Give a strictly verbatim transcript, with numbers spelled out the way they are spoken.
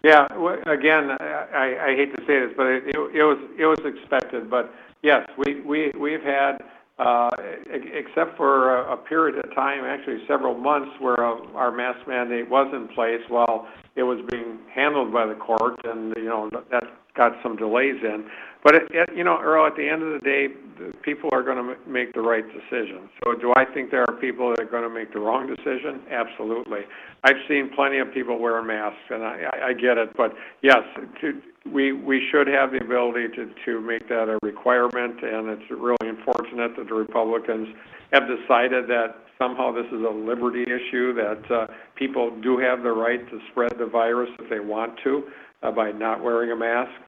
Yeah, w- again, I, I hate to say this, but it, it, it was it was expected. But yes, we we we've had, uh, e- except for a, a period of time, actually several months, where uh, our mask mandate was in place while it was being handled by the court, and you know that got some delays in. But it, it, you know, Earl, at the end of the day, the people are going to make the right decision. So do I think there are people that are going to make the wrong decision? Absolutely. I've seen plenty of people wear masks, and I, I, I get it. But yes, to, we we should have the ability to, to make that a requirement, and it's really unfortunate that the Republicans have decided that somehow this is a liberty issue, that uh, people do have the right to spread the virus if they want to uh, by not wearing a mask.